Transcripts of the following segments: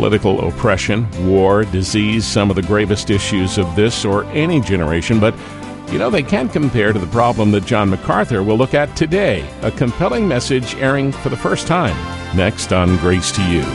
Political oppression, war, disease, some of the gravest issues of this or any generation, but they can't compare to the problem that John MacArthur will look at today, a compelling message airing for the first time, next on Grace to You.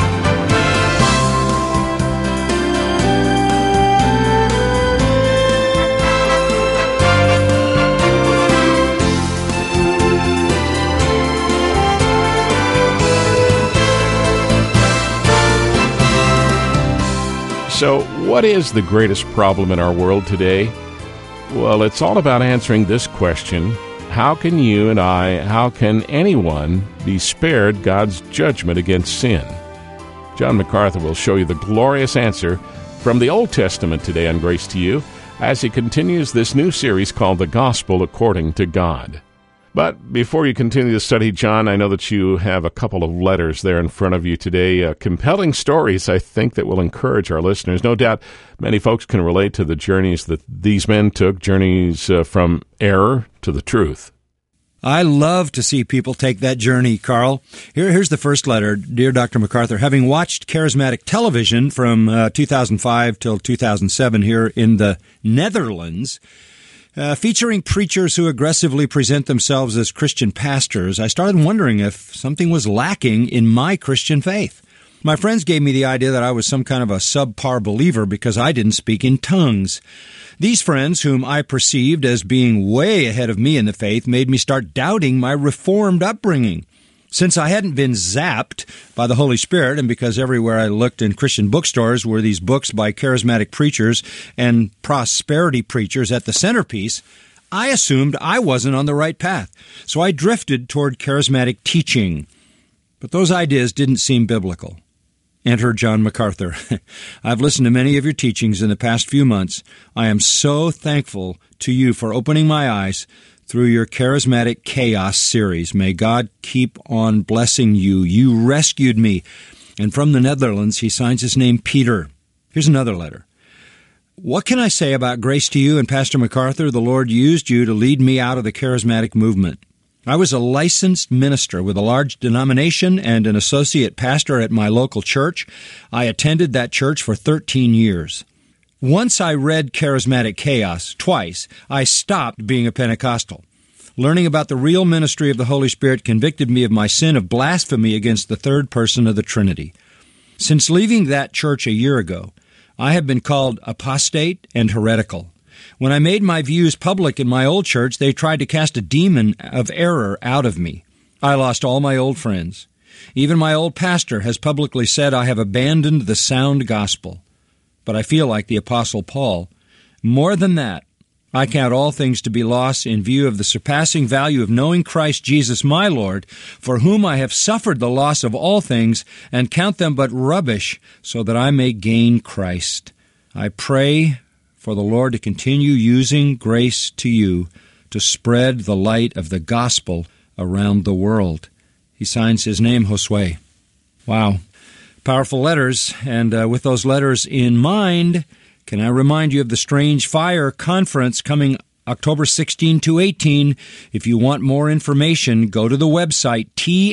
So, what is the greatest problem in our world today? Well, it's all about answering this question: how can you and I, how can anyone be spared God's judgment against sin? John MacArthur will show you the glorious answer from the Old Testament today on Grace to You as he continues this new series called The Gospel According to God. But before you continue to study, John, I know that you have a couple of letters there in front of you today, compelling stories, I think, that will encourage our listeners. No doubt many folks can relate to the journeys that these men took, journeys from error to the truth. I love to see people take that journey, Carl. Here's the first letter. Dear Dr. MacArthur, having watched charismatic television from 2005 till 2007 here in the Netherlands, featuring preachers who aggressively present themselves as Christian pastors, I started wondering if something was lacking in my Christian faith. My friends gave me the idea that I was some kind of a subpar believer because I didn't speak in tongues. These friends, whom I perceived as being way ahead of me in the faith, made me start doubting my Reformed upbringing. Since I hadn't been zapped by the Holy Spirit, and because everywhere I looked in Christian bookstores were these books by charismatic preachers and prosperity preachers at the centerpiece, I assumed I wasn't on the right path. So I drifted toward charismatic teaching. But those ideas didn't seem biblical. Enter John MacArthur. I've listened to many of your teachings in the past few months. I am so thankful to you for opening my eyes through your Charismatic Chaos series. May God keep on blessing you. You rescued me. And from the Netherlands, he signs his name Peter. Here's another letter. What can I say about Grace to You and Pastor MacArthur? The Lord used you to lead me out of the charismatic movement. I was a licensed minister with a large denomination and an associate pastor at my local church. I attended that church for 13 years. Once I read Charismatic Chaos twice, I stopped being a Pentecostal. Learning about the real ministry of the Holy Spirit convicted me of my sin of blasphemy against the third person of the Trinity. Since leaving that church a year ago, I have been called apostate and heretical. When I made my views public in my old church, they tried to cast a demon of error out of me. I lost all my old friends. Even my old pastor has publicly said I have abandoned the sound gospel. But I feel like the Apostle Paul. More than that, I count all things to be loss in view of the surpassing value of knowing Christ Jesus my Lord, for whom I have suffered the loss of all things, and count them but rubbish, so that I may gain Christ. I pray for the Lord to continue using Grace to You to spread the light of the gospel around the world. He signs his name, Josue. Wow. Powerful letters, and with those letters in mind, can I remind you of the Strange Fire Conference coming October 16 to 18. If you want more information, go to the website,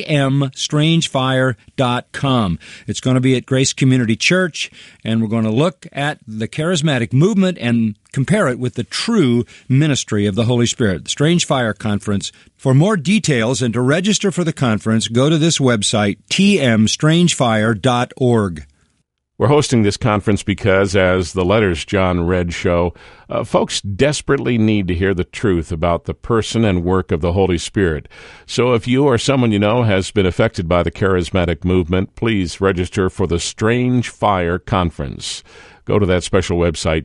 tmstrangefire.com. It's going to be at Grace Community Church, and we're going to look at the charismatic movement and compare it with the true ministry of the Holy Spirit. The Strange Fire Conference. For more details and to register for the conference, go to this website, tmstrangefire.org. We're hosting this conference because, as the letters John read show, folks desperately need to hear the truth about the person and work of the Holy Spirit. So if you or someone you know has been affected by the charismatic movement, please register for the Strange Fire Conference. Go to that special website,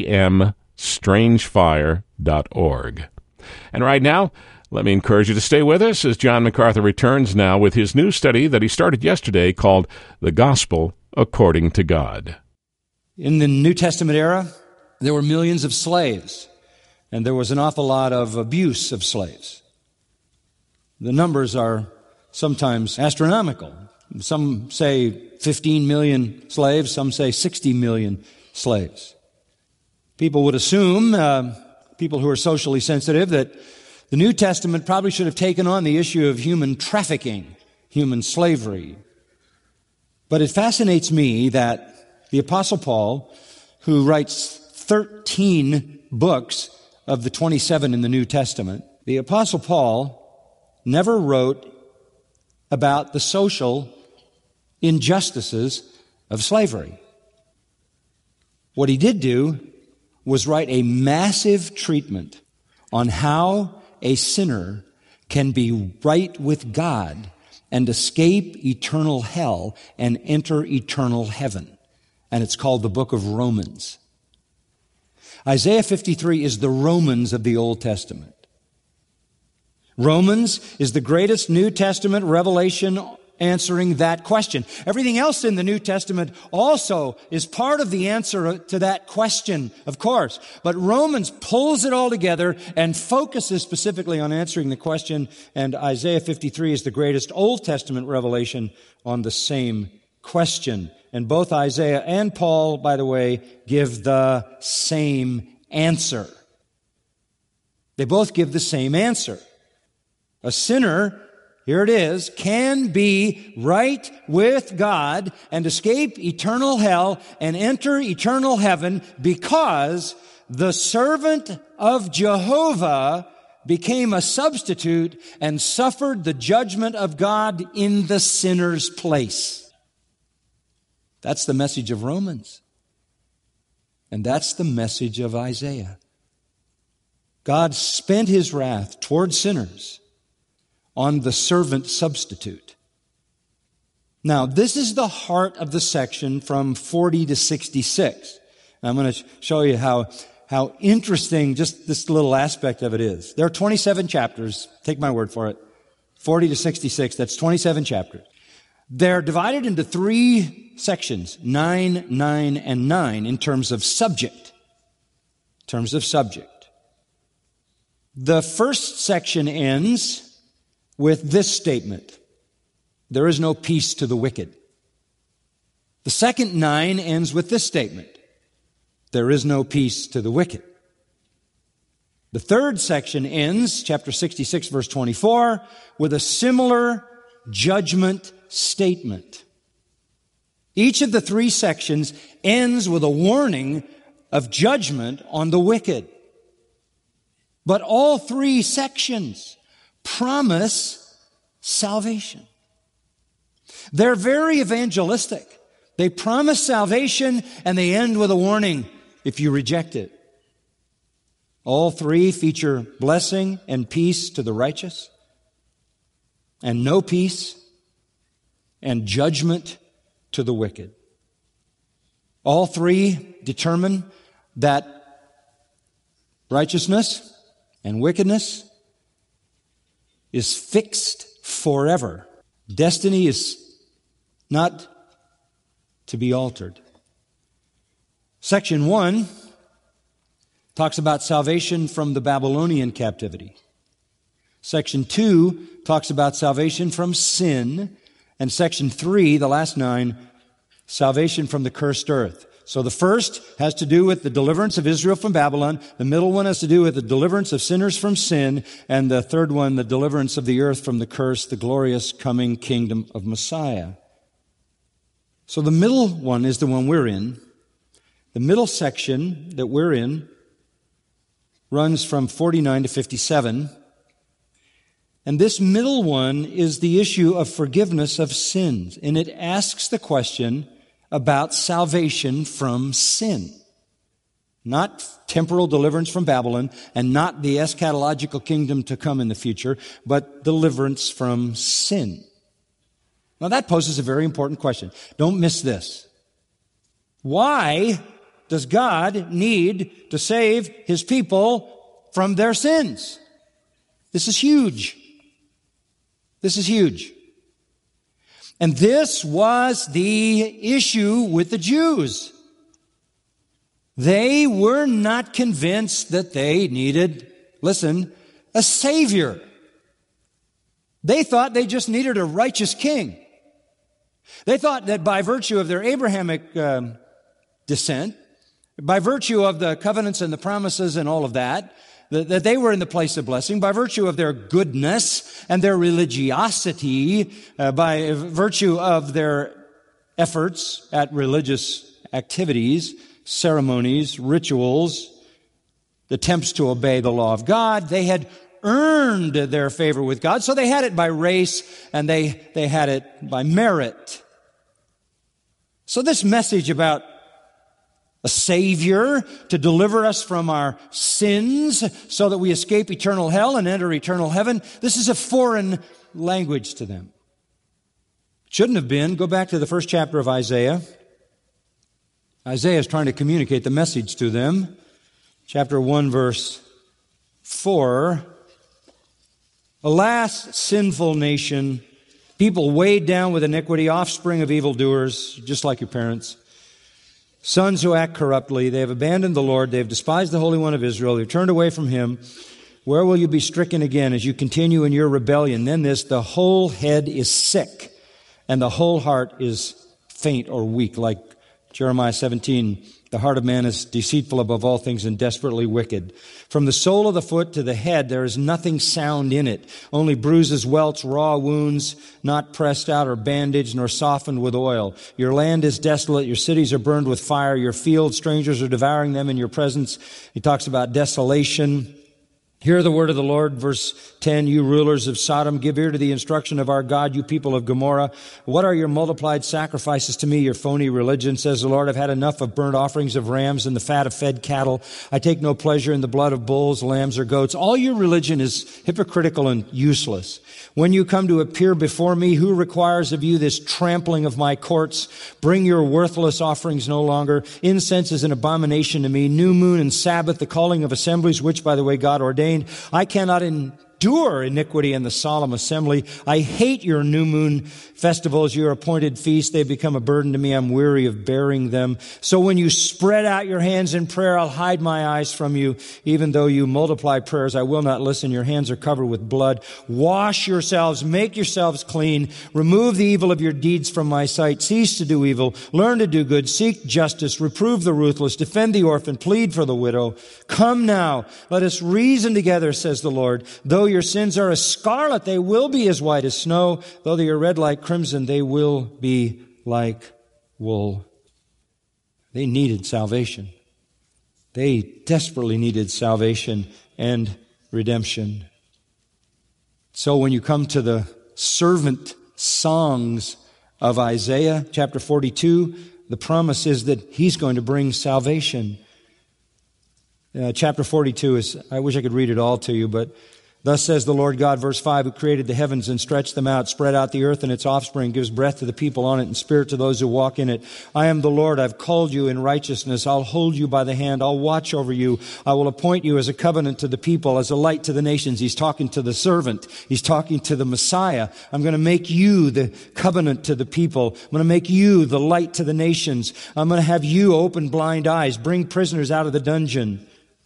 tmstrangefire.org. And right now, let me encourage you to stay with us as John MacArthur returns now with his new study that he started yesterday called The Gospel According to God. In the New Testament era, there were millions of slaves, and there was an awful lot of abuse of slaves. The numbers are sometimes astronomical. Some say 15 million slaves, some say 60 million slaves. People would assume, people who are socially sensitive, that the New Testament probably should have taken on the issue of human trafficking, human slavery. But it fascinates me that the Apostle Paul, who writes 13 books of the 27 in the New Testament, the Apostle Paul never wrote about the social injustices of slavery. What he did do was write a massive treatment on how a sinner can be right with God and escape eternal hell and enter eternal heaven. And it's called the book of Romans. Isaiah 53 is the Romans of the Old Testament. Romans is the greatest New Testament revelation answering that question. Everything else in the New Testament also is part of the answer to that question, of course. But Romans pulls it all together and focuses specifically on answering the question, and Isaiah 53 is the greatest Old Testament revelation on the same question. And both Isaiah and Paul, by the way, give the same answer. They both give the same answer. A sinner, here it is, can be right with God and escape eternal hell and enter eternal heaven because the servant of Jehovah became a substitute and suffered the judgment of God in the sinner's place. That's the message of Romans. And that's the message of Isaiah. God spent His wrath toward sinners on the servant substitute. Now, this is the heart of the section from 40 to 66. And I'm going to show you how interesting just this little aspect of it is. There are 27 chapters. Take my word for it. 40 to 66, that's 27 chapters. They're divided into 3 sections, 9, 9, and 9, in terms of subject. The first section ends with this statement: there is no peace to the wicked. The second 9 ends with this statement: there is no peace to the wicked. The third section ends, chapter 66, verse 24, with a similar judgment statement. Each of the 3 sections ends with a warning of judgment on the wicked. But all 3 sections promise salvation. They're very evangelistic. They promise salvation and they end with a warning if you reject it. All 3 feature blessing and peace to the righteous, and no peace and judgment to the wicked. All 3 determine that righteousness and wickedness is fixed forever. Destiny is not to be altered. Section 1 talks about salvation from the Babylonian captivity. Section 2 talks about salvation from sin. And section 3, the last 9, salvation from the cursed earth. So the first has to do with the deliverance of Israel from Babylon. The middle one has to do with the deliverance of sinners from sin. And the third one, the deliverance of the earth from the curse, the glorious coming kingdom of Messiah. So the middle one is the one we're in. The middle section that we're in runs from 49 to 57. And this middle one is the issue of forgiveness of sins. And it asks the question about salvation from sin. Not temporal deliverance from Babylon and not the eschatological kingdom to come in the future, but deliverance from sin. Now that poses a very important question. Don't miss this. Why does God need to save His people from their sins? This is huge. This is huge. And this was the issue with the Jews. They were not convinced that they needed, listen, a Savior. They thought they just needed a righteous king. They thought that by virtue of their Abrahamic descent, by virtue of the covenants and the promises and all of that they were in the place of blessing, by virtue of their goodness and their religiosity, by virtue of their efforts at religious activities, ceremonies, rituals, attempts to obey the law of God. They had earned their favor with God, so they had it by race and they had it by merit. So this message about a Savior to deliver us from our sins so that we escape eternal hell and enter eternal heaven, this is a foreign language to them. Shouldn't have been. Go back to the first chapter of Isaiah. Isaiah is trying to communicate the message to them. Chapter 1, verse 4. Alas, sinful nation, people weighed down with iniquity, offspring of evildoers, just like your parents. Sons who act corruptly, they have abandoned the Lord, they have despised the Holy One of Israel, they have turned away from Him. Where will you be stricken again as you continue in your rebellion? Then the whole head is sick, and the whole heart is faint or weak, like Jeremiah 17. The heart of man is deceitful above all things and desperately wicked. From the sole of the foot to the head, there is nothing sound in it. Only bruises, welts, raw wounds, not pressed out or bandaged, nor softened with oil. Your land is desolate. Your cities are burned with fire. Your fields, strangers are devouring them in your presence. He talks about desolation. Hear the word of the Lord, verse 10, you rulers of Sodom, give ear to the instruction of our God, you people of Gomorrah. What are your multiplied sacrifices to me, your phony religion? Says the Lord, I've had enough of burnt offerings of rams and the fat of fed cattle. I take no pleasure in the blood of bulls, lambs, or goats. All your religion is hypocritical and useless. When you come to appear before me, who requires of you this trampling of my courts? Bring your worthless offerings no longer. Incense is an abomination to me. New moon and Sabbath, the calling of assemblies, which, by the way, God ordained. I cannot endure iniquity in the solemn assembly. I hate your new moon festivals, your appointed feasts. They become a burden to me. I'm weary of bearing them. So when you spread out your hands in prayer, I'll hide my eyes from you. Even though you multiply prayers, I will not listen. Your hands are covered with blood. Wash yourselves, make yourselves clean. Remove the evil of your deeds from my sight. Cease to do evil. Learn to do good. Seek justice. Reprove the ruthless. Defend the orphan. Plead for the widow. Come now. Let us reason together, says the Lord. Though your sins are as scarlet, they will be as white as snow. Though they are red like crimson, they will be like wool. They needed salvation. They desperately needed salvation and redemption. So when you come to the servant songs of Isaiah, chapter 42, the promise is that He's going to bring salvation. Chapter 42 is, I wish I could read it all to you, but thus says the Lord God, verse 5, who created the heavens and stretched them out, spread out the earth and its offspring, gives breath to the people on it and spirit to those who walk in it. I am the Lord. I've called you in righteousness. I'll hold you by the hand. I'll watch over you. I will appoint you as a covenant to the people, as a light to the nations. He's talking to the servant. He's talking to the Messiah. I'm going to make you the covenant to the people. I'm going to make you the light to the nations. I'm going to have you open blind eyes, bring prisoners out of the dungeon.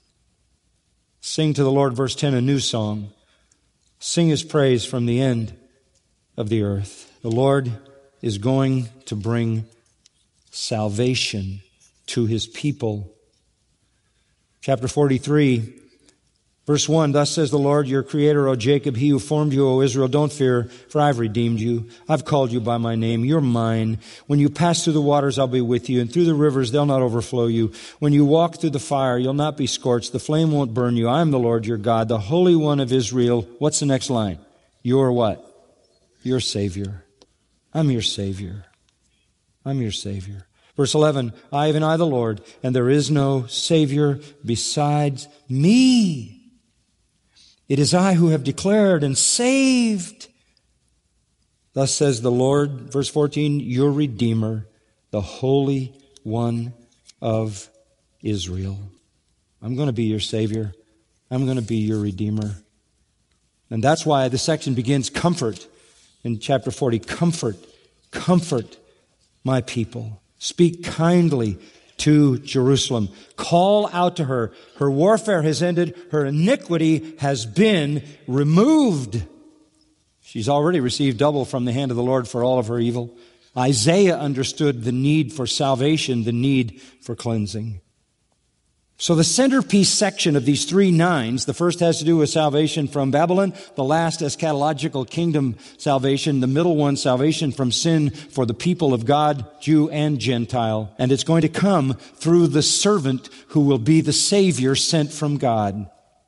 Sing to the Lord, verse 10, a new song. Sing His praise from the end of the earth. The Lord is going to bring salvation to His people. Chapter 43, verse 1, thus says the Lord, your Creator, O Jacob, He who formed you, O Israel, don't fear, for I've redeemed you. I've called you by my name. You're mine. When you pass through the waters, I'll be with you, and through the rivers, they'll not overflow you. When you walk through the fire, you'll not be scorched. The flame won't burn you. I am the Lord your God, the Holy One of Israel. What's the next line? You're what? Your Savior. I'm your Savior. I'm your Savior. Verse 11, I, even I, the Lord, and there is no Savior besides me. It is I who have declared and saved. Thus says the Lord, verse 14, your Redeemer, the Holy One of Israel. I'm going to be your Savior. I'm going to be your Redeemer. And that's why the section begins, comfort. In chapter 40, comfort my people. Speak kindly to Jerusalem. Call out to her. Her warfare has ended. Her iniquity has been removed. She's already received double from the hand of the Lord for all of her evil. Isaiah understood the need for salvation, the need for cleansing. So the centerpiece section of these 3 nines, the first has to do with salvation from Babylon, the last eschatological kingdom salvation, the middle one, salvation from sin for the people of God, Jew and Gentile. And it's going to come through the servant who will be the Savior sent from God.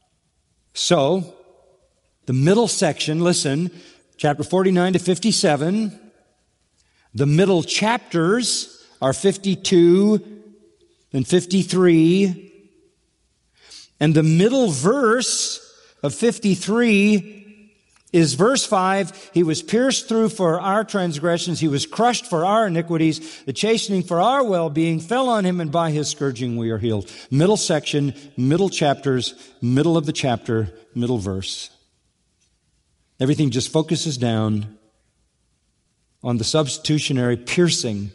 So, the middle section, listen, chapter 49 to 57, the middle chapters are 52 and 53, and the middle verse of 53 is verse 5. He was pierced through for our transgressions. He was crushed for our iniquities. The chastening for our well-being fell on him, and by his scourging we are healed. Middle section, middle chapters, middle of the chapter, middle verse. Everything just focuses down on the substitutionary piercing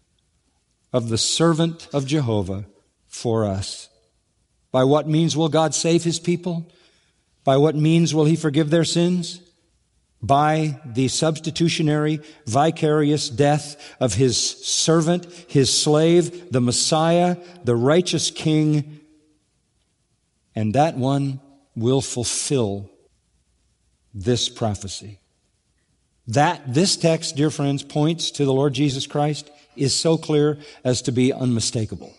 of the servant of Jehovah for us. By what means will God save His people? By what means will He forgive their sins? By the substitutionary, vicarious death of His servant, His slave, the Messiah, the righteous King. And that one will fulfill this prophecy. This text, dear friends, points to the Lord Jesus Christ, is so clear as to be unmistakable.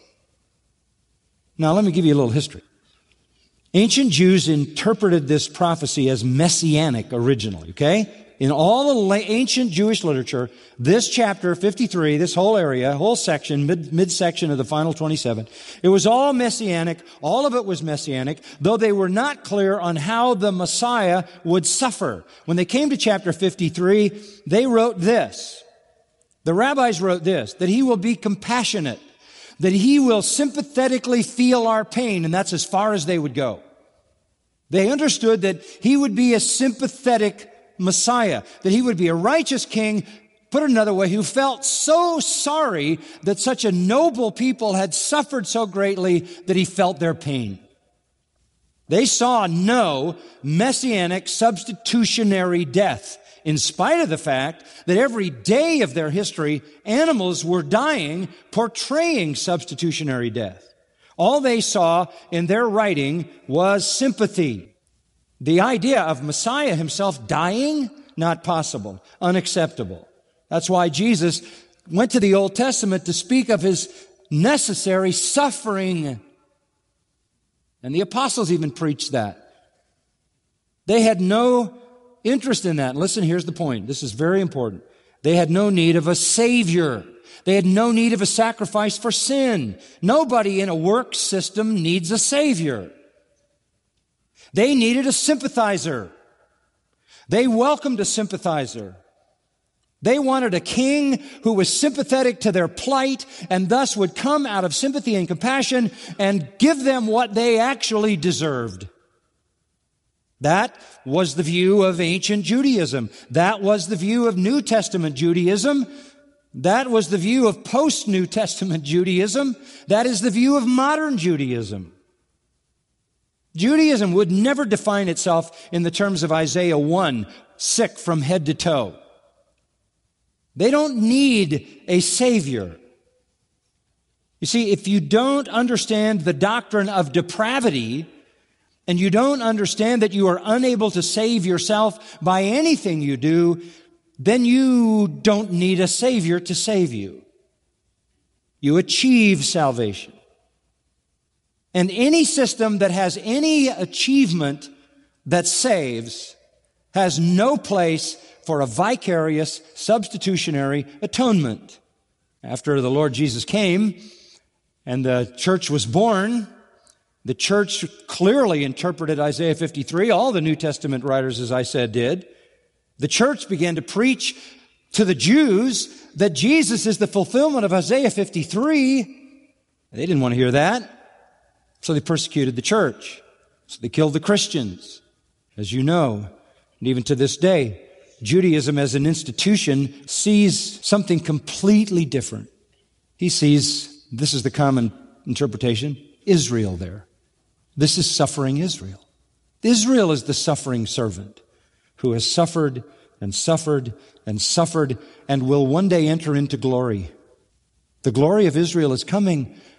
Now, let me give you a little history. Ancient Jews interpreted this prophecy as messianic originally, okay? In all the ancient Jewish literature, this chapter 53, this whole area, whole section, midsection of the final 27, it was all messianic. All of it was messianic, though they were not clear on how the Messiah would suffer. When they came to chapter 53, they wrote this. The rabbis wrote this, that He will be compassionate, that He will sympathetically feel our pain, and that's as far as they would go. They understood that He would be a sympathetic Messiah, that He would be a righteous King, put it another way, who felt so sorry that such a noble people had suffered so greatly that He felt their pain. They saw no messianic substitutionary death, in spite of the fact that every day of their history, animals were dying, portraying substitutionary death. All they saw in their writing was sympathy. The idea of Messiah Himself dying, not possible, unacceptable. That's why Jesus went to the Old Testament to speak of His necessary suffering. And the apostles even preached that. They had no interest in that. Listen, here's the point. This is very important. They had no need of a Savior. They had no need of a sacrifice for sin. Nobody in a work system needs a Savior. They needed a sympathizer. They welcomed a sympathizer. They wanted a king who was sympathetic to their plight and thus would come out of sympathy and compassion and give them what they actually deserved. That was the view of ancient Judaism. That was the view of New Testament Judaism. That was the view of post-New Testament Judaism. That is the view of modern Judaism. Judaism would never define itself in the terms of Isaiah 1, sick from head to toe. They don't need a Savior. You see, if you don't understand the doctrine of depravity, and you don't understand that you are unable to save yourself by anything you do, then you don't need a Savior to save you. You achieve salvation. And any system that has any achievement that saves has no place for a vicarious, substitutionary atonement. After the Lord Jesus came and the church was born, the church clearly interpreted Isaiah 53. All the New Testament writers, as I said, did. The church began to preach to the Jews that Jesus is the fulfillment of Isaiah 53. They didn't want to hear that. So they persecuted the church. So they killed the Christians, as you know. And even to this day, Judaism as an institution sees something completely different. He sees, this is the common interpretation, Israel there. This is suffering Israel. Israel is the suffering servant who has suffered and suffered and suffered and will one day enter into glory. The glory of Israel is coming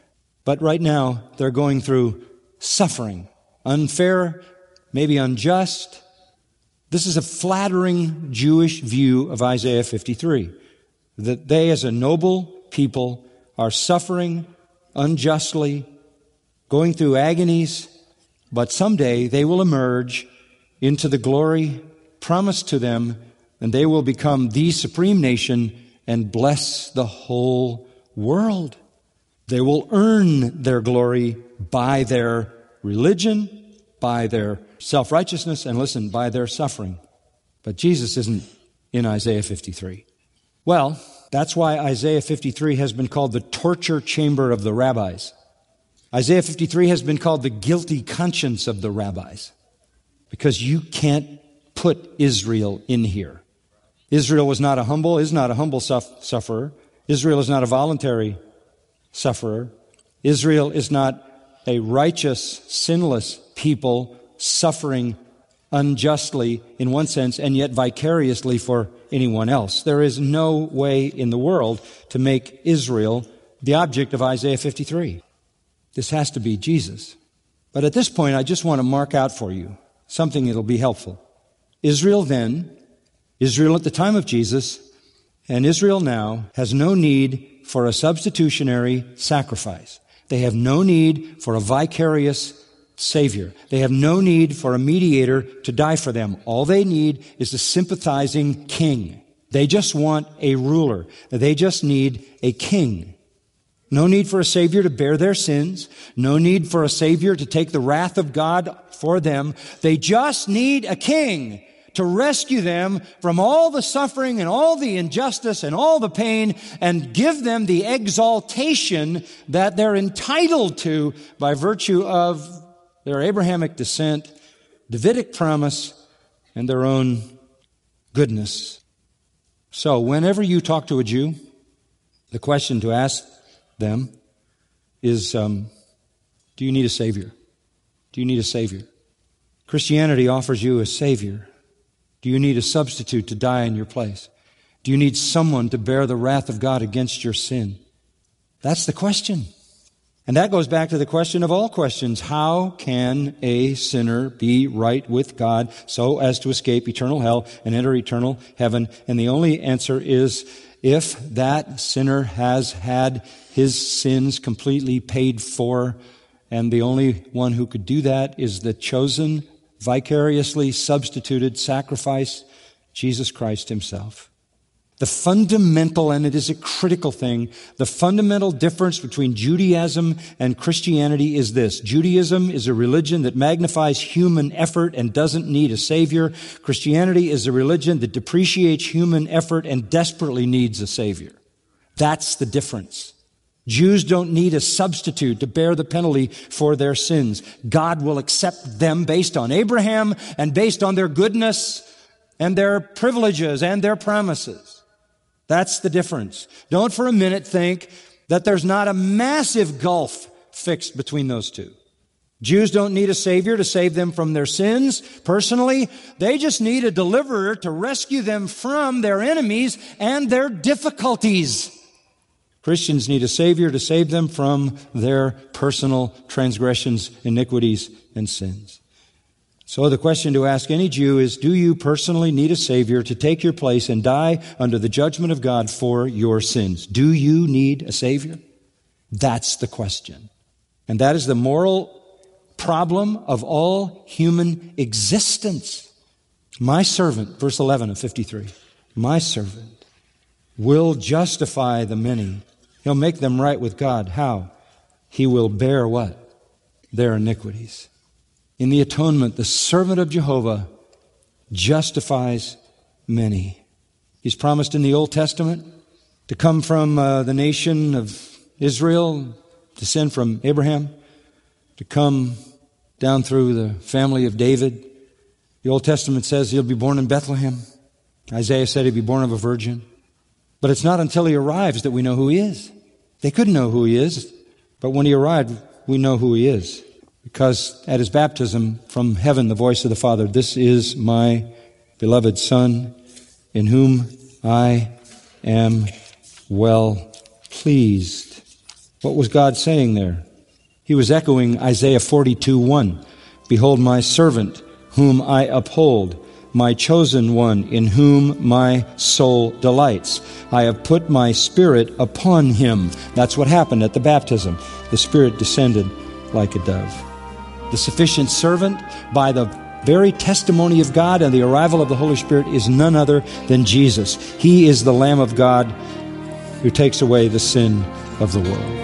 But right now, they're going through suffering. Unfair, maybe unjust. This is a flattering Jewish view of Isaiah 53. That they, as a noble people, are suffering unjustly, going through agonies, but someday they will emerge into the glory promised to them, and they will become the supreme nation and bless the whole world. They will earn their glory by their religion, by their self-righteousness, and listen, by their suffering. But Jesus isn't in Isaiah 53. Well, that's why Isaiah 53 has been called the torture chamber of the rabbis. Isaiah 53 has been called the guilty conscience of the rabbis, because you can't put Israel in here. Israel is not a humble sufferer. Israel is not a voluntary sufferer. Israel is not a righteous, sinless people suffering unjustly in one sense and yet vicariously for anyone else. There is no way in the world to make Israel the object of Isaiah 53. This has to be Jesus. But at this point, I just want to mark out for you something that'll be helpful. Israel then, Israel at the time of Jesus, and Israel now has no need for a substitutionary sacrifice. They have no need for a vicarious Savior. They have no need for a mediator to die for them. All they need is a sympathizing king. They just want a ruler. They just need a king. No need for a Savior to bear their sins. No need for a Savior to take the wrath of God for them. They just need a king to rescue them from all the suffering and all the injustice and all the pain and give them the exaltation that they're entitled to by virtue of their Abrahamic descent, Davidic promise, and their own goodness. So whenever you talk to a Jew, the question to ask them is, do you need a Savior? Do you need a Savior? Christianity offers you a Savior. Do you need a substitute to die in your place? Do you need someone to bear the wrath of God against your sin? That's the question. And that goes back to the question of all questions. How can a sinner be right with God so as to escape eternal hell and enter eternal heaven? And the only answer is if that sinner has had his sins completely paid for, and the only one who could do that is the chosen, vicariously substituted sacrifice, Jesus Christ himself. The fundamental, and it is a critical thing, the fundamental difference between Judaism and Christianity is this. Judaism is a religion that magnifies human effort and doesn't need a Savior. Christianity is a religion that depreciates human effort and desperately needs a Savior. That's the difference. Jews don't need a substitute to bear the penalty for their sins. God will accept them based on Abraham and based on their goodness and their privileges and their promises. That's the difference. Don't for a minute think that there's not a massive gulf fixed between those two. Jews don't need a Savior to save them from their sins personally. They just need a deliverer to rescue them from their enemies and their difficulties. Christians need a Savior to save them from their personal transgressions, iniquities, and sins. So the question to ask any Jew is, do you personally need a Savior to take your place and die under the judgment of God for your sins? Do you need a Savior? That's the question. And that is the moral problem of all human existence. My servant, verse 11 of 53, my servant will justify the many. He'll make them right with God. How? He will bear what? Their iniquities. In the atonement, the servant of Jehovah justifies many. He's promised in the Old Testament to come from the nation of Israel, descend from Abraham, to come down through the family of David. The Old Testament says he'll be born in Bethlehem. Isaiah said he'd be born of a virgin. But it's not until he arrives that we know who he is. They couldn't know who he is, but when he arrived, we know who he is. Because at his baptism, from heaven, the voice of the Father, this is my beloved Son, in whom I am well pleased. What was God saying there? He was echoing Isaiah 42:1. Behold my servant, whom I uphold, my chosen one, in whom my soul delights. I have put my Spirit upon him. That's what happened at the baptism. The Spirit descended like a dove. The sufficient servant, by the very testimony of God and the arrival of the Holy Spirit, is none other than Jesus. He is the Lamb of God who takes away the sin of the world.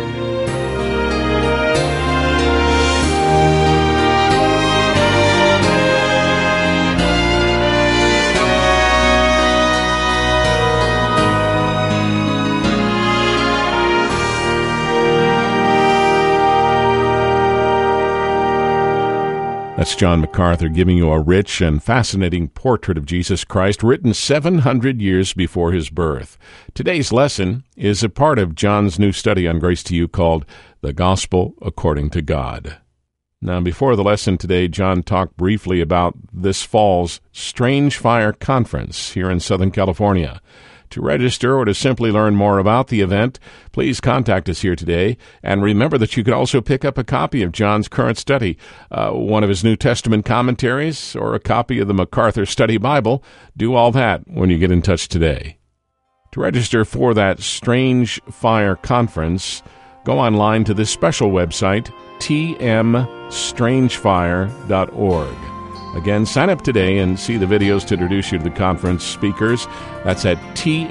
That's John MacArthur giving you a rich and fascinating portrait of Jesus Christ written 700 years before his birth. Today's lesson is a part of John's new study on Grace to You called The Gospel According to God. Now, before the lesson today, John talked briefly about this fall's Strange Fire Conference here in Southern California. To register or to simply learn more about the event, please contact us here today. And remember that you can also pick up a copy of John's current study, one of his New Testament commentaries, or a copy of the MacArthur Study Bible. Do all that when you get in touch today. To register for that Strange Fire Conference, go online to this special website, tmstrangefire.org. Again, sign up today and see the videos to introduce you to the conference speakers. That's at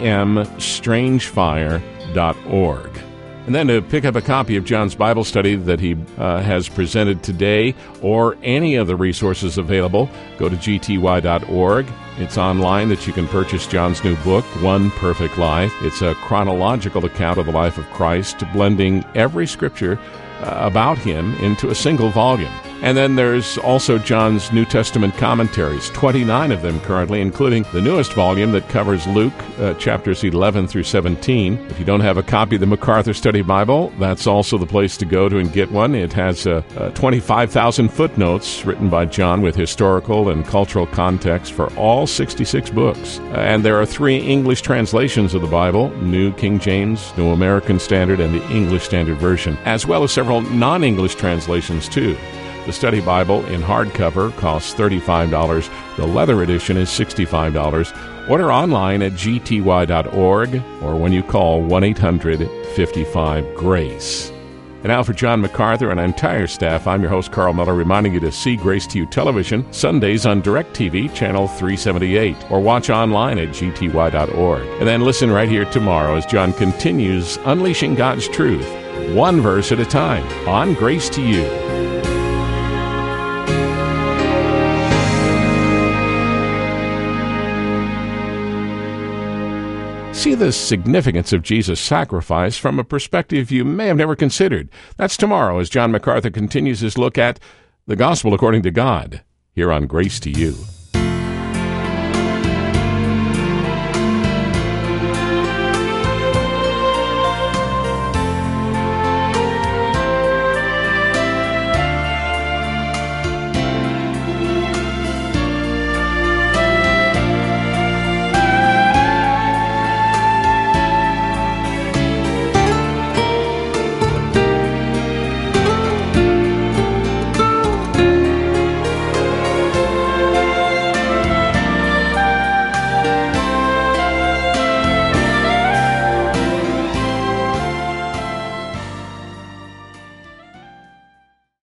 tmstrangefire.org. And then to pick up a copy of John's Bible study that he has presented today, or any of the resources available, go to gty.org. It's online that you can purchase John's new book, One Perfect Life. It's a chronological account of the life of Christ, blending every scripture about him into a single volume. And then there's also John's New Testament commentaries, 29 of them currently, including the newest volume that covers Luke chapters 11 through 17. If you don't have a copy of the MacArthur Study Bible, that's also the place to go to and get one. It has 25,000 footnotes written by John with historical and cultural context for all 66 books. And there are 3 English translations of the Bible, New King James, New American Standard, and the English Standard Version, as well as several non-English translations too. The Study Bible in hardcover costs $35. The leather edition is $65. Order online at gty.org or when you call 1-800-55-GRACE. And now for John MacArthur and our entire staff, I'm your host, Carl Miller, reminding you to see Grace to You Television Sundays on DirecTV, Channel 378, or watch online at gty.org. And then listen right here tomorrow as John continues unleashing God's truth, one verse at a time, on Grace to You. See the significance of Jesus' sacrifice from a perspective you may have never considered. That's tomorrow as John MacArthur continues his look at the Gospel According to God, here on Grace to You.